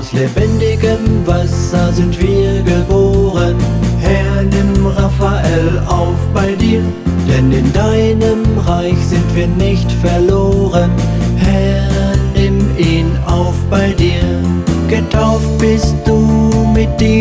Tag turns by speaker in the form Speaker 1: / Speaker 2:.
Speaker 1: Aus lebendigem Wasser sind wir geboren. Herr, nimm Raphael auf bei dir, denn in deinem Reich sind wir nicht verloren. Herr, nimm ihn auf bei dir. Getauft bist du mit dir.